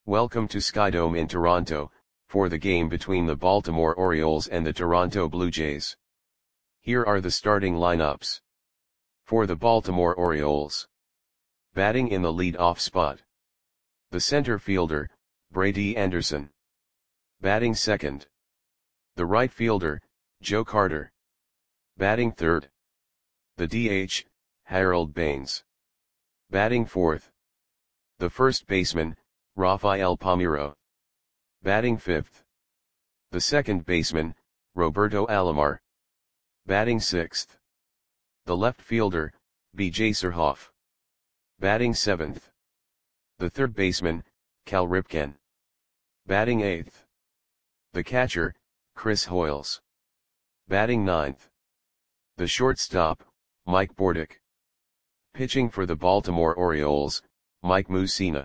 Welcome to Skydome in Toronto, for the game between the Baltimore Orioles and the Toronto Blue Jays. Here are the starting lineups. For the Baltimore Orioles. Batting in the lead-off spot. The center fielder, Brady Anderson. Batting second. The right fielder, Joe Carter. Batting third. The DH, Harold Baines. Batting fourth. The first baseman, Rafael Palmeiro. Batting fifth. The second baseman, Roberto Alomar. Batting sixth. The left fielder, B.J. Surhoff. Batting seventh. The third baseman, Cal Ripken. Batting eighth. The catcher, Chris Hoiles. Batting ninth. The shortstop, Mike Bordick. Pitching for the Baltimore Orioles, Mike Mussina.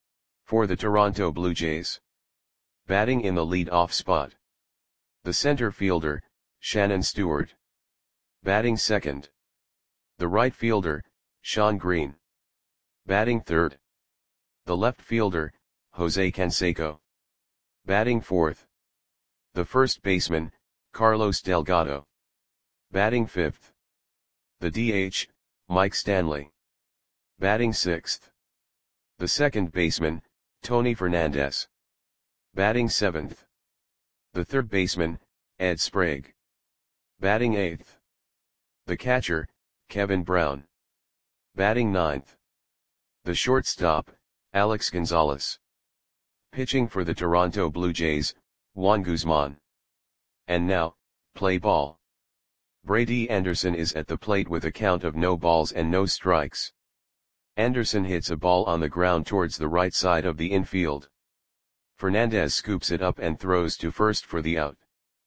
For the Toronto Blue Jays. Batting in the lead-off spot. The center fielder, Shannon Stewart. Batting second. The right fielder, Shawn Green. Batting third. The left fielder, Jose Canseco. Batting fourth. The first baseman, Carlos Delgado. Batting fifth. The DH, Mike Stanley. Batting sixth. The second baseman, Tony Fernandez. Batting seventh. The third baseman, Ed Sprague. Batting eighth. The catcher, Kevin Brown. Batting ninth. The shortstop, Alex Gonzalez. Pitching for the Toronto Blue Jays, Juan Guzman. And now, play ball. Brady Anderson is at the plate with a count of no balls and no strikes. Anderson hits a ball on the ground towards the right side of the infield. Fernandez scoops it up and throws to first for the out.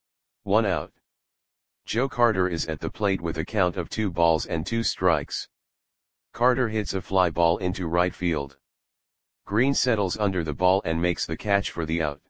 1 out. Joe Carter is at the plate with a count of 2 balls and 2 strikes. Carter hits a fly ball into right field. Green settles under the ball and makes the catch for the out.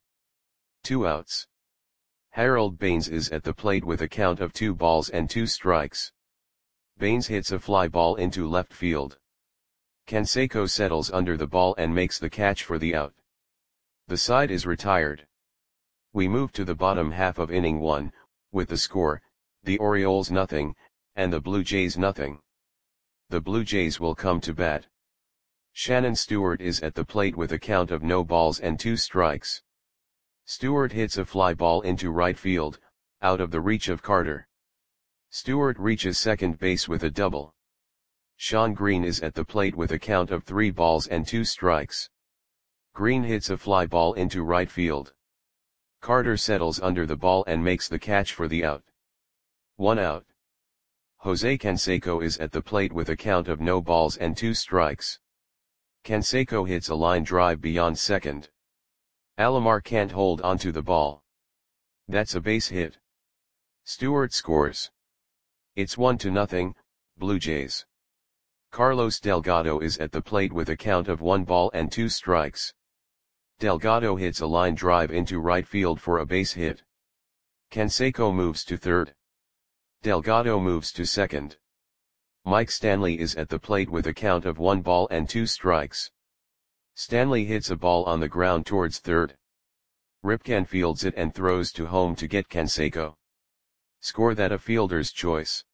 2 outs. Harold Baines is at the plate with a count of 2 balls and 2 strikes. Baines hits a fly ball into left field. Canseco settles under the ball and makes the catch for the out. The side is retired. We move to the bottom half of inning 1, with the score, the Orioles 0, and the Blue Jays 0. The Blue Jays will come to bat. Shannon Stewart is at the plate with a count of no balls and 2 strikes. Stewart hits a fly ball into right field, out of the reach of Carter. Stewart reaches second base with a double. Shawn Green is at the plate with a count of 3 balls and 2 strikes. Green hits a fly ball into right field. Carter settles under the ball and makes the catch for the out. 1 out. Jose Canseco is at the plate with a count of no balls and 2 strikes. Canseco hits a line drive beyond second. Alomar can't hold onto the ball. That's a base hit. Stewart scores. It's 1-0, Blue Jays. Carlos Delgado is at the plate with a count of 1 ball and 2 strikes. Delgado hits a line drive into right field for a base hit. Canseco moves to third. Delgado moves to second. Mike Stanley is at the plate with a count of 1 ball and 2 strikes. Stanley hits a ball on the ground towards third. Ripken fields it and throws to home to get Canseco. Score that a fielder's choice.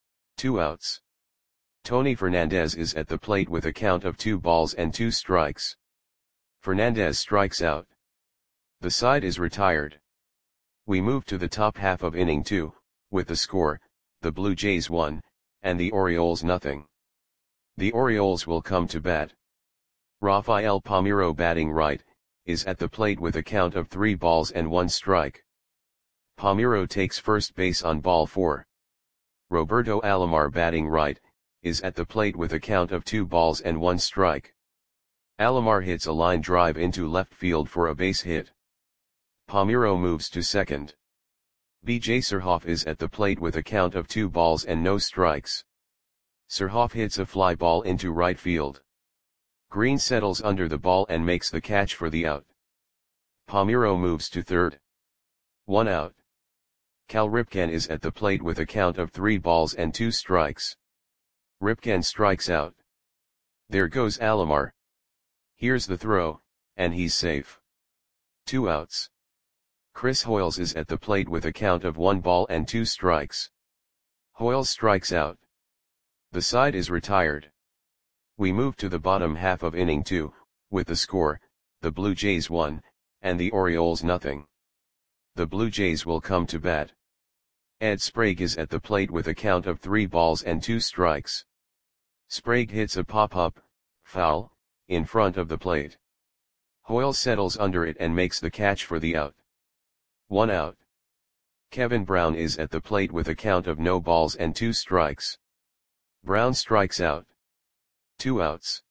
2 outs. Tony Fernandez is at the plate with a count of 2 balls and 2 strikes. Fernandez strikes out. The side is retired. We move to the top half of inning 2, with the score, the Blue Jays 1, and the Orioles 0. The Orioles will come to bat. Rafael Palmeiro, batting right, is at the plate with a count of 3 balls and 1 strike. Palmeiro takes first base on ball 4. Roberto Alomar, batting right, is at the plate with a count of 2 balls and 1 strike. Alomar hits a line drive into left field for a base hit. Palmeiro moves to second. B.J. Surhoff is at the plate with a count of 2 balls and no strikes. Surhoff hits a fly ball into right field. Green settles under the ball and makes the catch for the out. Palmeiro moves to third. 1 out. Cal Ripken is at the plate with a count of 3 balls and 2 strikes. Ripken strikes out. There goes Alomar. Here's the throw, and he's safe. 2 outs. Chris Hoiles is at the plate with a count of 1 ball and 2 strikes. Hoiles strikes out. The side is retired. We move to the bottom half of inning 2, with the score, the Blue Jays 1, and the Orioles nothing. The Blue Jays will come to bat. Ed Sprague is at the plate with a count of 3 balls and 2 strikes. Sprague hits a pop-up, foul, in front of the plate. Hoiles settles under it and makes the catch for the out. 1 out. Kevin Brown is at the plate with a count of no balls and 2 strikes. Brown strikes out. 2 outs.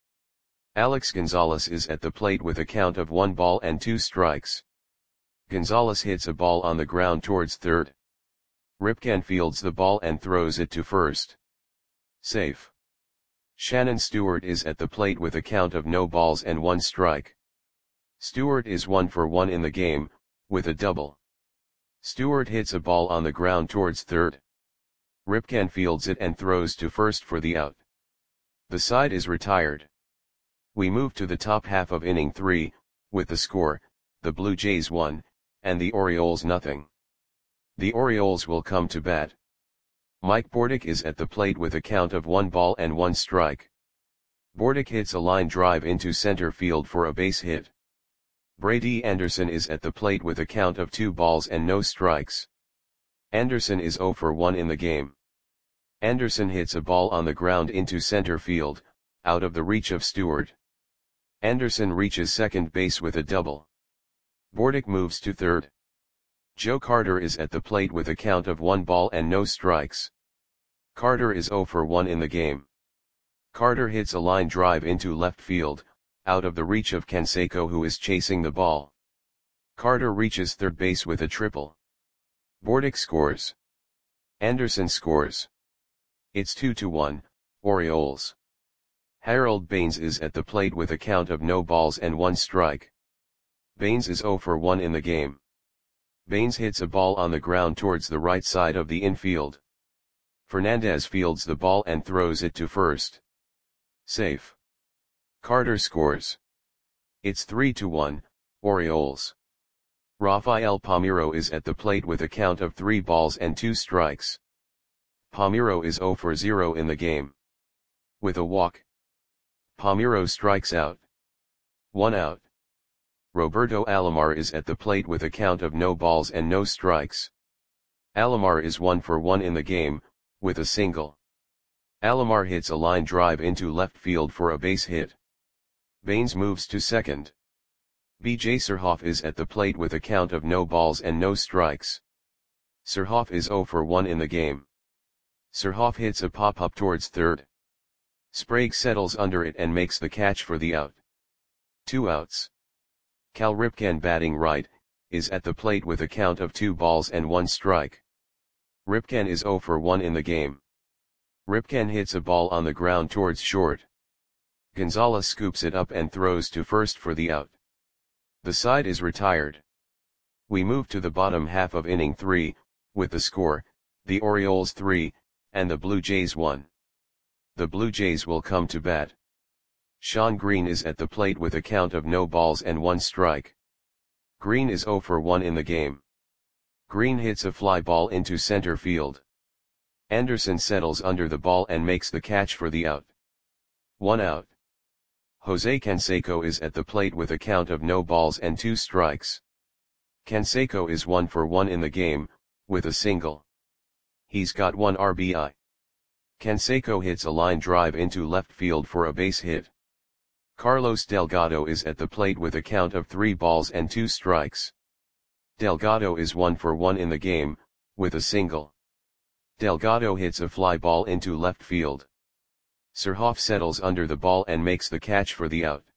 Alex Gonzalez is at the plate with a count of 1 ball and 2 strikes. Gonzalez hits a ball on the ground towards third. Ripken fields the ball and throws it to first. Safe. Shannon Stewart is at the plate with a count of no balls and 1 strike. Stewart is 1 for 1 in the game, with a double. Stewart hits a ball on the ground towards third. Ripken fields it and throws to first for the out. The side is retired. We move to the top half of inning 3, with the score, the Blue Jays 1, and the Orioles nothing. The Orioles will come to bat. Mike Bordick is at the plate with a count of 1 ball and 1 strike. Bordick hits a line drive into center field for a base hit. Brady Anderson is at the plate with a count of 2 balls and no strikes. Anderson is 0 for 1 in the game. Anderson hits a ball on the ground into center field, out of the reach of Stewart. Anderson reaches second base with a double. Bordick moves to third. Joe Carter is at the plate with a count of 1 ball and no strikes. Carter is 0 for 1 in the game. Carter hits a line drive into left field, out of the reach of Canseco, who is chasing the ball. Carter reaches third base with a triple. Bordick scores. Anderson scores. It's 2-1, Orioles. Harold Baines is at the plate with a count of no balls and 1 strike. Baines is 0 for 1 in the game. Baines hits a ball on the ground towards the right side of the infield. Fernandez fields the ball and throws it to first. Safe. Carter scores. It's 3-1, Orioles. Rafael Palmeiro is at the plate with a count of 3 balls and 2 strikes. Palmeiro is 0 for 0 in the game. With a walk. Palmeiro strikes out. 1 out. Roberto Alomar is at the plate with a count of no balls and no strikes. Alomar is 1 for 1 in the game, with a single. Alomar hits a line drive into left field for a base hit. Baines moves to second. B.J. Surhoff is at the plate with a count of no balls and no strikes. Surhoff is 0 for 1 in the game. Surhoff hits a pop-up towards third. Sprague settles under it and makes the catch for the out. 2 outs. Cal Ripken, batting right, is at the plate with a count of 2 balls and 1 strike. Ripken is 0 for 1 in the game. Ripken hits a ball on the ground towards short. Gonzalez scoops it up and throws to first for the out. The side is retired. We move to the bottom half of inning 3, with the score, the Orioles 3, and the Blue Jays 1. The Blue Jays will come to bat. Sean Green is at the plate with a count of no balls and 1 strike. Green is 0 for 1 in the game. Green hits a fly ball into center field. Anderson settles under the ball and makes the catch for the out. 1 out. Jose Canseco is at the plate with a count of no balls and 2 strikes. Canseco is 1 for 1 in the game, with a single. He's got 1 RBI. Canseco hits a line drive into left field for a base hit. Carlos Delgado is at the plate with a count of 3 balls and 2 strikes. Delgado is 1 for 1 in the game, with a single. Delgado hits a fly ball into left field. Surhoff settles under the ball and makes the catch for the out.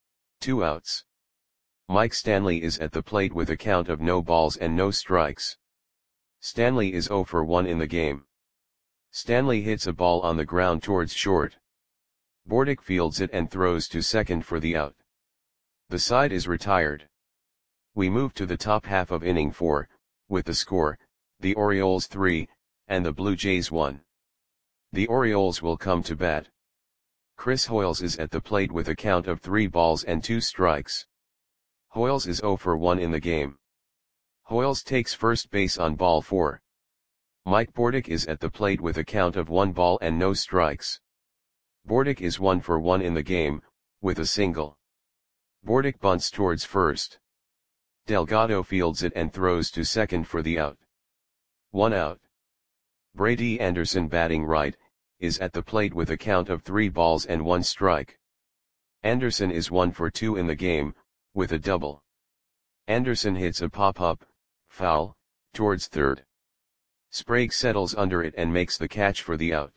2 outs. Mike Stanley is at the plate with a count of no balls and no strikes. Stanley is 0 for 1 in the game. Stanley hits a ball on the ground towards short. Bordick fields it and throws to second for the out. The side is retired. We move to the top half of inning 4, with the score, the Orioles 3, and the Blue Jays 1. The Orioles will come to bat. Chris Hoiles is at the plate with a count of 3 balls and 2 strikes. Hoyles is 0 for 1 in the game. Hoyles takes first base on ball 4. Mike Bordick is at the plate with a count of 1 ball and no strikes. Bordick is 1 for 1 in the game, with a single. Bordick bunts towards first. Delgado fields it and throws to second for the out. 1 out. Brady Anderson, batting right, is at the plate with a count of 3 balls and 1 strike. Anderson is 1 for 2 in the game, with a double. Anderson hits a pop-up, foul, towards third. Sprague settles under it and makes the catch for the out.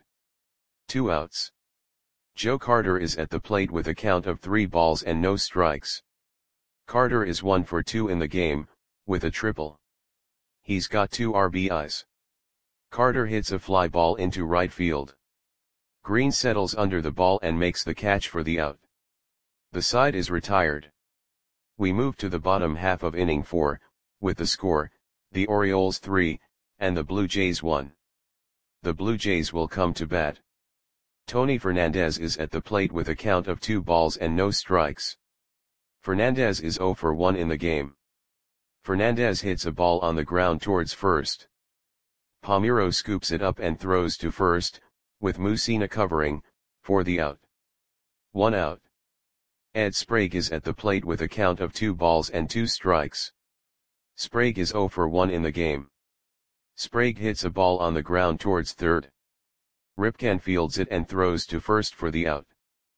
2 outs. Joe Carter is at the plate with a count of 3 balls and no strikes. Carter is 1 for 2 in the game, with a triple. He's got 2 RBIs. Carter hits a fly ball into right field. Green settles under the ball and makes the catch for the out. The side is retired. We move to the bottom half of inning 4, with the score, the Orioles 3, and the Blue Jays 1. The Blue Jays will come to bat. Tony Fernandez is at the plate with a count of 2 balls and no strikes. Fernandez is 0 for 1 in the game. Fernandez hits a ball on the ground towards first. Palmeiro scoops it up and throws to first, with Mussina covering, for the out. 1 out. Ed Sprague is at the plate with a count of 2 balls and 2 strikes. Sprague is 0 for 1 in the game. Sprague hits a ball on the ground towards third. Ripken fields it and throws to first for the out.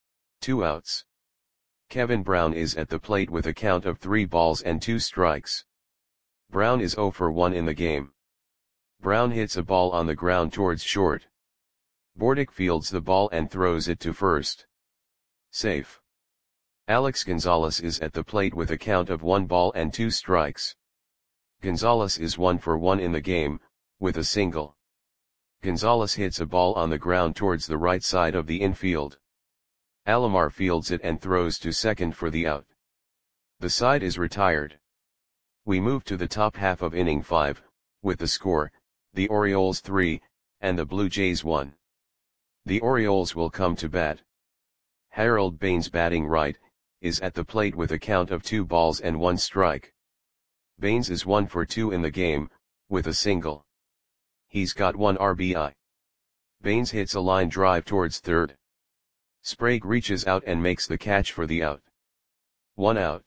2 outs. Kevin Brown is at the plate with a count of 3 balls and 2 strikes. Brown is 0 for 1 in the game. Brown hits a ball on the ground towards short. Bordick fields the ball and throws it to first. Safe. Alex Gonzalez is at the plate with a count of 1 ball and 2 strikes. Gonzalez is 1 for 1 in the game, with a single. Gonzalez hits a ball on the ground towards the right side of the infield. Alomar fields it and throws to second for the out. The side is retired. We move to the top half of inning 5, with the score, the Orioles 3, and the Blue Jays 1. The Orioles will come to bat. Harold Baines, batting right, is at the plate with a count of 2 balls and 1 strike. Baines is 1 for 2 in the game, with a single. He's got 1 RBI. Baines hits a line drive towards third. Sprague reaches out and makes the catch for the out. 1 out.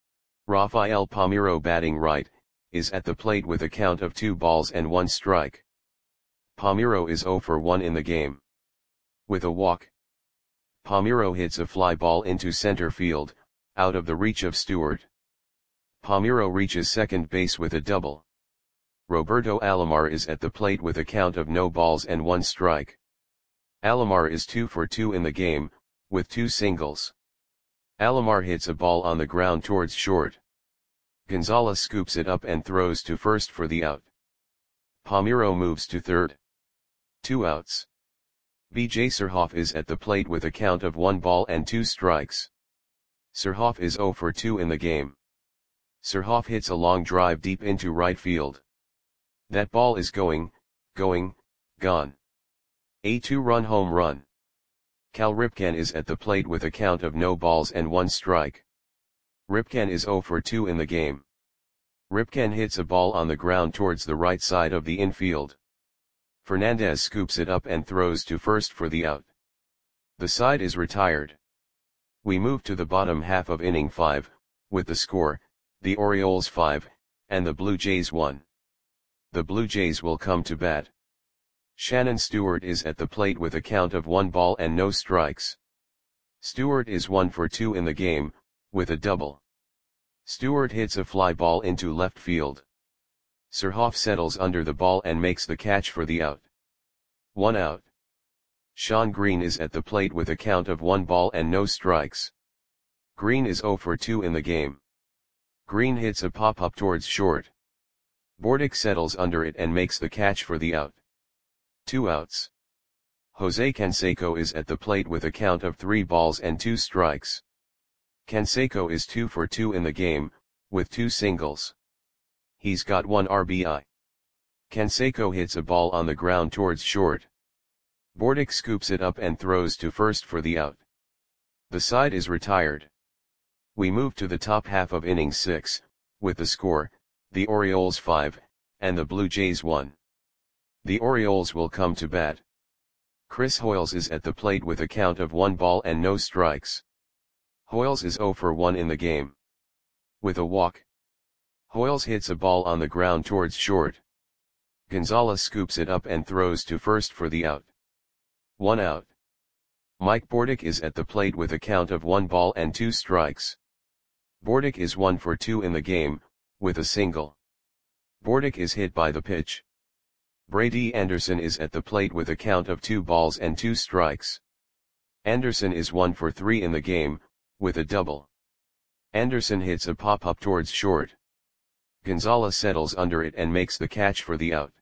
Rafael Palmeiro, batting right, is at the plate with a count of 2 balls and 1 strike. Palmeiro is 0 for 1 in the game. With a walk. Palmeiro hits a fly ball into center field, out of the reach of Stewart. Palmeiro reaches second base with a double. Roberto Alomar is at the plate with a count of no balls and 1 strike. Alomar is 2 for 2 in the game, with 2 singles. Alomar hits a ball on the ground towards short. Gonzalez scoops it up and throws to first for the out. Palmeiro moves to third. 2 outs. B.J. Surhoff is at the plate with a count of 1 ball and 2 strikes. Surhoff is 0 for 2 in the game. Surhoff hits a long drive deep into right field. That ball is gone. A 2-run home run. Cal Ripken is at the plate with a count of no balls and 1 strike. Ripken is 0 for 2 in the game. Ripken hits a ball on the ground towards the right side of the infield. Fernandez scoops it up and throws to first for the out. The side is retired. We move to the bottom half of inning 5, with the score, the Orioles 5, and the Blue Jays 1. The Blue Jays will come to bat. Shannon Stewart is at the plate with a count of 1 ball and no strikes. Stewart is 1 for 2 in the game, with a double. Stewart hits a fly ball into left field. Surhoff settles under the ball and makes the catch for the out. 1 out. Sean Green is at the plate with a count of 1 ball and no strikes. Green is 0 for 2 in the game. Green hits a pop-up towards short. Bordick settles under it and makes the catch for the out. 2 outs. Jose Canseco is at the plate with a count of 3 balls and 2 strikes. Canseco is 2 for 2 in the game, with 2 singles. He's got 1 RBI. Canseco hits a ball on the ground towards short. Bordick scoops it up and throws to first for the out. The side is retired. We move to the top half of inning 6, with the score, the Orioles 5, and the Blue Jays 1. The Orioles will come to bat. Chris Hoiles is at the plate with a count of 1 ball and no strikes. Hoiles is 0 for 1 in the game. With a walk, Hoiles hits a ball on the ground towards short. Gonzalez scoops it up and throws to first for the out. 1 out. Mike Bordick is at the plate with a count of 1 ball and 2 strikes. Bordick is 1 for 2 in the game, with a single. Bordick is hit by the pitch. Brady Anderson is at the plate with a count of 2 balls and 2 strikes. Anderson is 1 for 3 in the game, with a double. Anderson hits a pop-up towards short. Gonzalez settles under it and makes the catch for the out.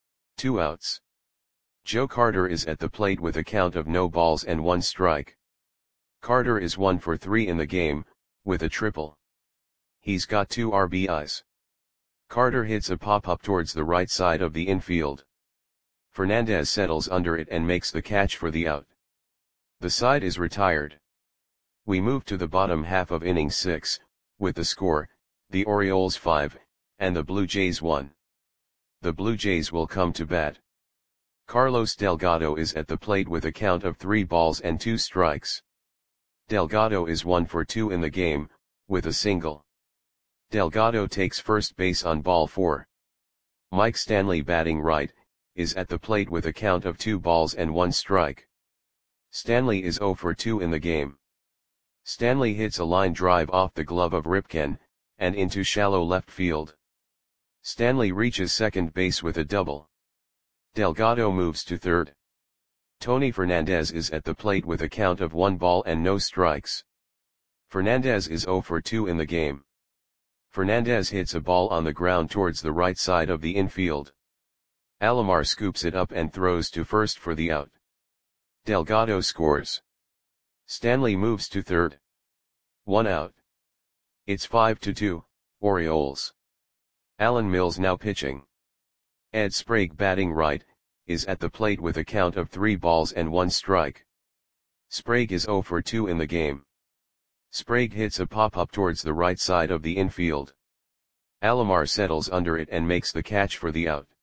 2 outs. Joe Carter is at the plate with a count of no balls and 1 strike. Carter is 1 for 3 in the game, with a triple. He's got 2 RBIs. Carter hits a pop-up towards the right side of the infield. Fernandez settles under it and makes the catch for the out. The side is retired. We move to the bottom half of inning 6, with the score, the Orioles 5, and the Blue Jays 1. The Blue Jays will come to bat. Carlos Delgado is at the plate with a count of 3 balls and 2 strikes. Delgado is 1 for 2 in the game, with a single. Delgado takes first base on ball 4. Mike Stanley, batting right, is at the plate with a count of 2 balls and 1 strike. Stanley is 0 for 2 in the game. Stanley hits a line drive off the glove of Ripken, and into shallow left field. Stanley reaches second base with a double. Delgado moves to third. Tony Fernandez is at the plate with a count of 1 ball and no strikes. Fernandez is 0 for 2 in the game. Fernandez hits a ball on the ground towards the right side of the infield. Alomar scoops it up and throws to first for the out. Delgado scores. Stanley moves to third. 1 out. It's 5-2, Orioles. Alan Mills now pitching. Ed Sprague, batting right, is at the plate with a count of 3 balls and 1 strike. Sprague is 0 for 2 in the game. Sprague hits a pop-up towards the right side of the infield. Alomar settles under it and makes the catch for the out.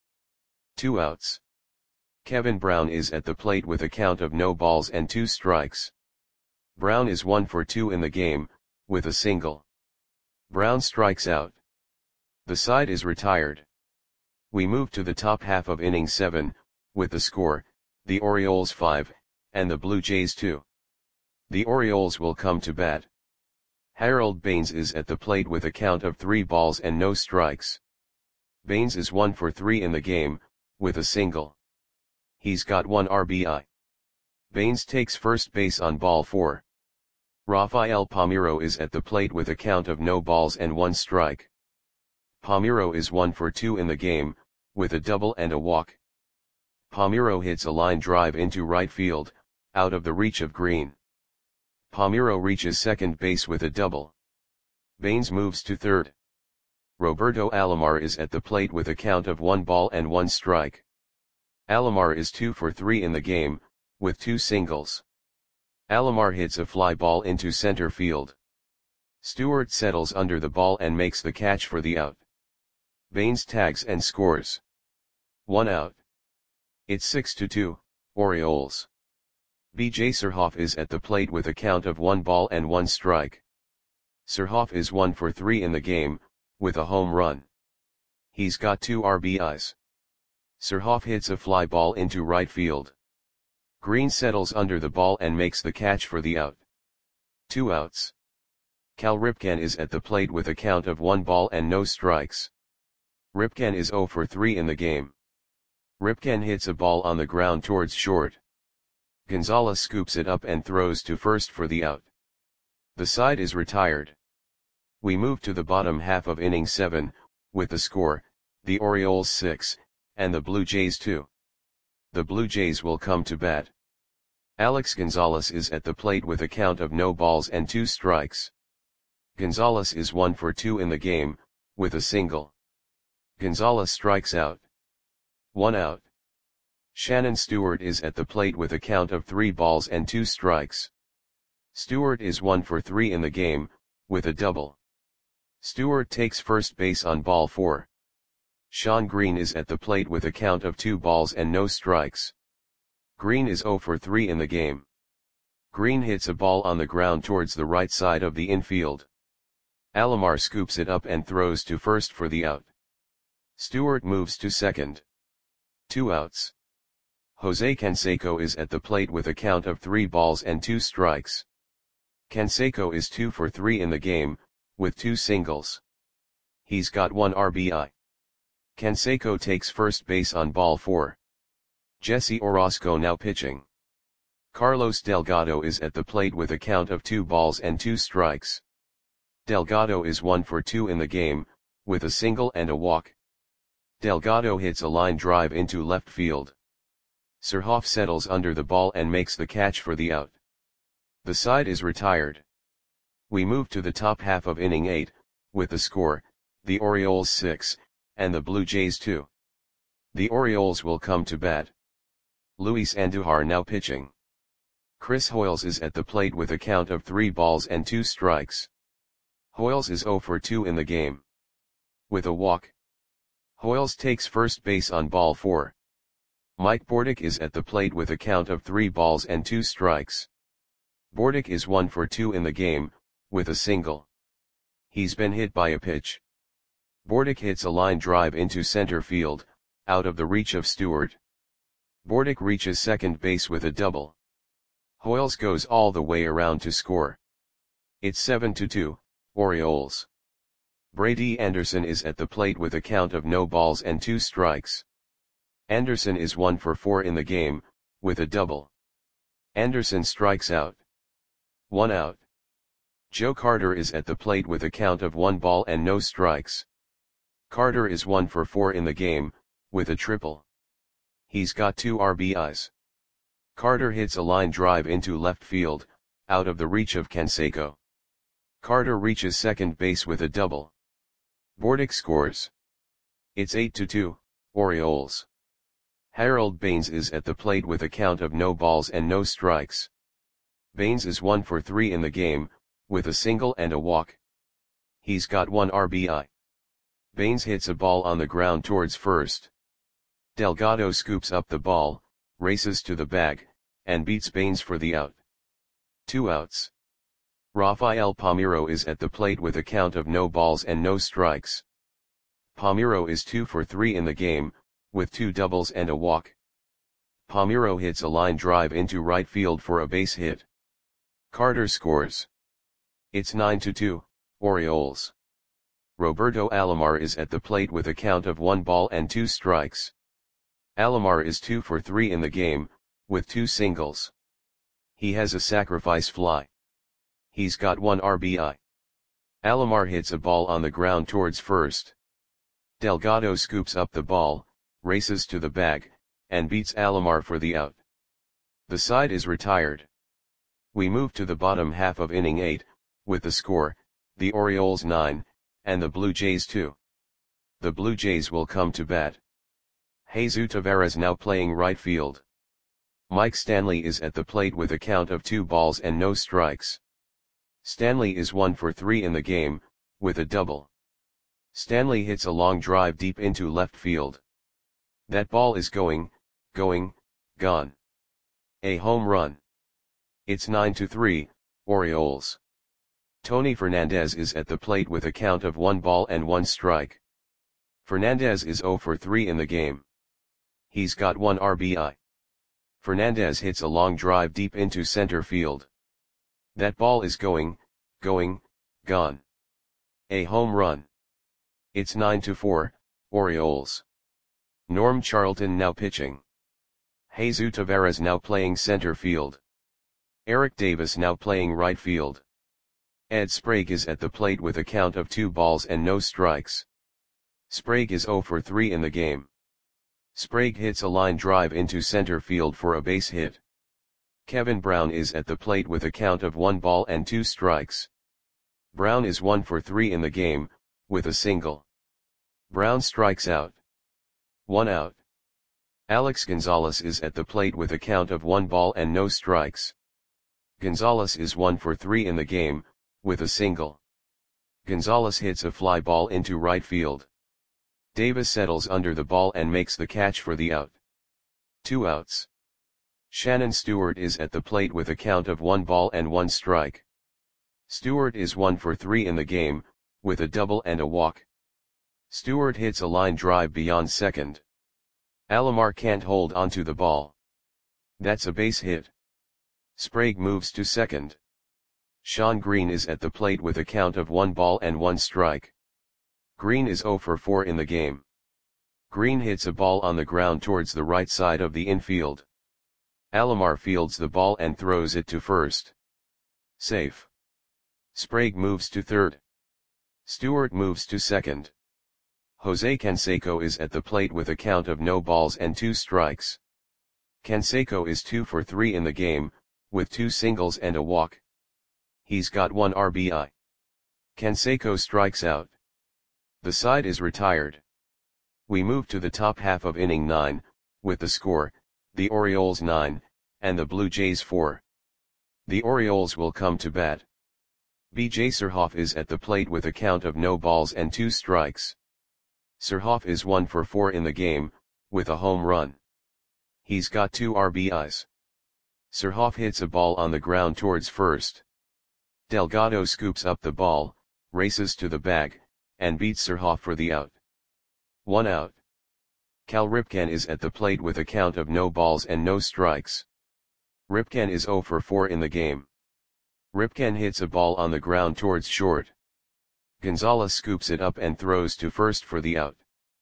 2 outs. Kevin Brown is at the plate with a count of no balls and 2 strikes. Brown is 1 for 2 in the game, with a single. Brown strikes out. The side is retired. We move to the top half of inning 7, with the score, the Orioles 5, and the Blue Jays 2. The Orioles will come to bat. Harold Baines is at the plate with a count of 3 balls and no strikes. Baines is 1 for 3 in the game, with a single. He's got 1 RBI. Baines takes first base on ball 4. Rafael Palmeiro is at the plate with a count of no balls and 1 strike. Palmeiro is 1 for 2 in the game, with a double and a walk. Palmeiro hits a line drive into right field, out of the reach of Green. Palmeiro reaches second base with a double. Baines moves to third. Roberto Alomar is at the plate with a count of 1 ball and 1 strike. Alomar is 2 for 3 in the game, with 2 singles. Alomar hits a fly ball into center field. Stewart settles under the ball and makes the catch for the out. Baines tags and scores. 1 out. It's 6-2, Orioles. B.J. Surhoff is at the plate with a count of 1 ball and 1 strike. Surhoff is 1 for 3 in the game, with a home run. He's got 2 RBIs. Surhoff hits a fly ball into right field. Green settles under the ball and makes the catch for the out. 2 outs. Cal Ripken is at the plate with a count of 1 ball and no strikes. Ripken is 0 for 3 in the game. Ripken hits a ball on the ground towards short. Gonzalez scoops it up and throws to first for the out. The side is retired. We move to the bottom half of inning 7, with the score, the Orioles 6, and the Blue Jays 2. The Blue Jays will come to bat. Alex Gonzalez is at the plate with a count of no balls and 2 strikes. Gonzalez is 1 for 2 in the game, with a single. Gonzalez strikes out. 1 out. Shannon Stewart is at the plate with a count of 3 balls and 2 strikes. Stewart is 1 for 3 in the game, with a double. Stewart takes first base on ball 4. Shawn Green is at the plate with a count of 2 balls and no strikes. Green is 0 for 3 in the game. Green hits a ball on the ground towards the right side of the infield. Alomar scoops it up and throws to first for the out. Stewart moves to second. 2 outs. Jose Canseco is at the plate with a count of 3 balls and 2 strikes. Canseco is 2 for 3 in the game, with 2 singles. He's got 1 RBI. Canseco takes first base on ball 4. Jesse Orosco now pitching. Carlos Delgado is at the plate with a count of 2 balls and 2 strikes. Delgado is 1 for 2 in the game, with a single and a walk. Delgado hits a line drive into left field. Surhoff settles under the ball and makes the catch for the out. The side is retired. We move to the top half of inning 8, with the score, the Orioles 6, and the Blue Jays 2. The Orioles will come to bat. Luis Andujar now pitching. Chris Hoiles is at the plate with a count of 3 balls and 2 strikes. Hoiles is 0 for 2 in the game. With a walk. Hoiles takes first base on ball 4. Mike Bordick is at the plate with a count of 3 balls and 2 strikes. Bordick is 1 for 2 in the game, with a single. He's been hit by a pitch. Bordick hits a line drive into center field, out of the reach of Stewart. Bordick reaches second base with a double. Hoiles goes all the way around to score. It's 7-2, Orioles. Brady Anderson is at the plate with a count of no balls and 2 strikes. Anderson is 1 for 4 in the game, with a double. Anderson strikes out. 1 out. Joe Carter is at the plate with a count of 1 ball and no strikes. Carter is 1 for 4 in the game, with a triple. He's got 2 RBIs. Carter hits a line drive into left field, out of the reach of Canseco. Carter reaches second base with a double. Bordick scores. It's 8-2, Orioles. Harold Baines is at the plate with a count of no balls and no strikes. Baines is 1 for 3 in the game, with a single and a walk. He's got 1 RBI. Baines hits a ball on the ground towards first. Delgado scoops up the ball, races to the bag, and beats Baines for the out. 2 outs. Rafael Palmeiro is at the plate with a count of no balls and no strikes. Palmeiro is 2 for 3 in the game, with 2 doubles and a walk. Palmeiro hits a line drive into right field for a base hit. Carter scores. It's 9-2, Orioles. Roberto Alomar is at the plate with a count of 1 ball and 2 strikes. Alomar is 2 for 3 in the game, with 2 singles. He has a sacrifice fly. He's got 1 RBI. Alomar hits a ball on the ground towards first. Delgado scoops up the ball, races to the bag, and beats Alomar for the out. The side is retired. We move to the bottom half of inning 8, with the score, the Orioles 9, and the Blue Jays 2. The Blue Jays will come to bat. Jesus Taveras now playing right field. Mike Stanley is at the plate with a count of 2 balls and no strikes. Stanley is 1 for 3 in the game, with a double. Stanley hits a long drive deep into left field. That ball is going, gone. A home run. It's 9-3, Orioles. Tony Fernandez is at the plate with a count of 1 ball and 1 strike. Fernandez is 0 for 3 in the game. He's got 1 RBI. Fernandez hits a long drive deep into center field. That ball is going, gone. A home run. It's 9-4, Orioles. Norm Charlton now pitching. Jesus Taveras now playing center field. Eric Davis now playing right field. Ed Sprague is at the plate with a count of 2 balls and no strikes. Sprague is 0 for 3 in the game. Sprague hits a line drive into center field for a base hit. Kevin Brown is at the plate with a count of 1 ball and 2 strikes. Brown is 1 for 3 in the game, with a single. Brown strikes out. 1 out. Alex Gonzalez is at the plate with a count of 1 ball and no strikes. Gonzalez is 1 for 3 in the game, with a single. Gonzalez hits a fly ball into right field. Davis settles under the ball and makes the catch for the out. 2 outs. Shannon Stewart is at the plate with a count of 1 ball and 1 strike. Stewart is 1 for 3 in the game, with a double and a walk. Stewart hits a line drive beyond second. Alomar can't hold onto the ball. That's a base hit. Sprague moves to second. Sean Green is at the plate with a count of 1 ball and 1 strike. Green is 0 for 4 in the game. Green hits a ball on the ground towards the right side of the infield. Alomar fields the ball and throws it to first. Safe. Sprague moves to third. Stewart moves to second. Jose Canseco is at the plate with a count of no balls and 2 strikes. Canseco is 2 for 3 in the game, with 2 singles and a walk. He's got 1 RBI. Canseco strikes out. The side is retired. We move to the top half of inning 9, with the score, the Orioles 9, and the Blue Jays 4. The Orioles will come to bat. B.J. Surhoff is at the plate with a count of no balls and 2 strikes. Surhoff is 1 for 4 in the game, with a home run. He's got 2 RBIs. Surhoff hits a ball on the ground towards first. Delgado scoops up the ball, races to the bag, and beats Surhoff for the out. 1 out. Cal Ripken is at the plate with a count of no balls and no strikes. Ripken is 0 for 4 in the game. Ripken hits a ball on the ground towards short. Gonzalez scoops it up and throws to first for the out.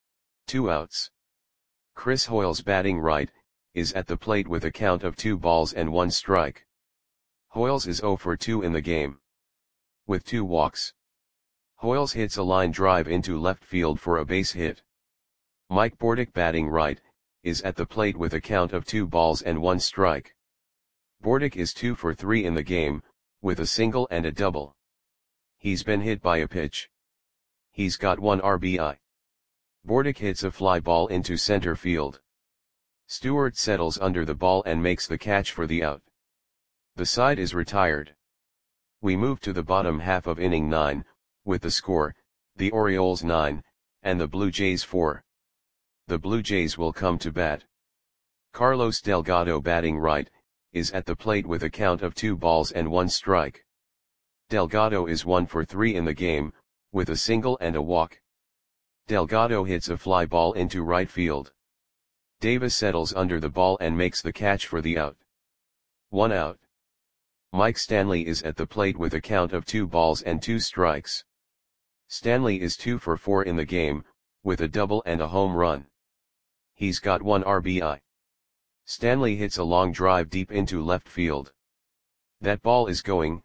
2 outs. Chris Hoiles, batting right, is at the plate with a count of 2 balls and 1 strike. Hoiles is 0 for 2 in the game. With 2 walks. Hoiles hits a line drive into left field for a base hit. Mike Bordick, batting right, is at the plate with a count of 2 balls and 1 strike. Bordick is 2 for 3 in the game, with a single and a double. He's been hit by a pitch. He's got 1 RBI. Bordick hits a fly ball into center field. Stewart settles under the ball and makes the catch for the out. The side is retired. We move to the bottom half of inning 9, with the score, the Orioles 9, and the Blue Jays 4. The Blue Jays will come to bat. Carlos Delgado, batting right, is at the plate with a count of 2 balls and 1 strike. Delgado is 1 for 3 in the game, with a single and a walk. Delgado hits a fly ball into right field. Davis settles under the ball and makes the catch for the out. 1 out. Mike Stanley is at the plate with a count of 2 balls and 2 strikes. Stanley is 2 for 4 in the game, with a double and a home run. He's got 1 RBI. Stanley hits a long drive deep into left field. That ball is going,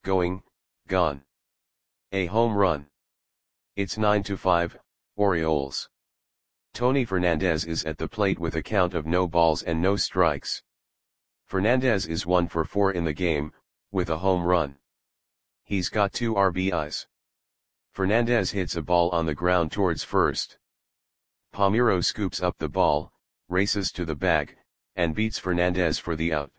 gone. A home run. It's 9-5, Orioles. Tony Fernandez is at the plate with a count of no balls and no strikes. Fernandez is 1 for 4 in the game, with a home run. He's got 2 RBIs. Fernandez hits a ball on the ground towards first. Palmeiro scoops up the ball, races to the bag, and beats Fernandez for the out.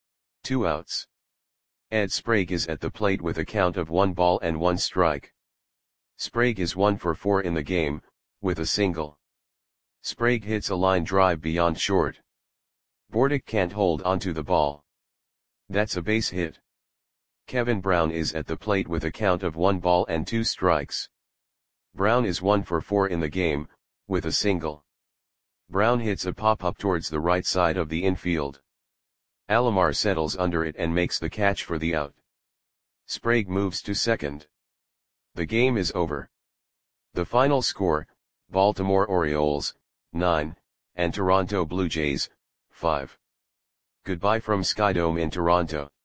2 outs. Ed Sprague is at the plate with a count of 1 ball and 1 strike. Sprague is 1 for 4 in the game, with a single. Sprague hits a line drive beyond short. Bordick can't hold onto the ball. That's a base hit. Kevin Brown is at the plate with a count of 1 ball and 2 strikes. Brown is 1 for 4 in the game, with a single. Brown hits a pop-up towards the right side of the infield. Alomar settles under it and makes the catch for the out. Sprague moves to second. The game is over. The final score, Baltimore Orioles, 9, and Toronto Blue Jays, 5. Goodbye from Skydome in Toronto.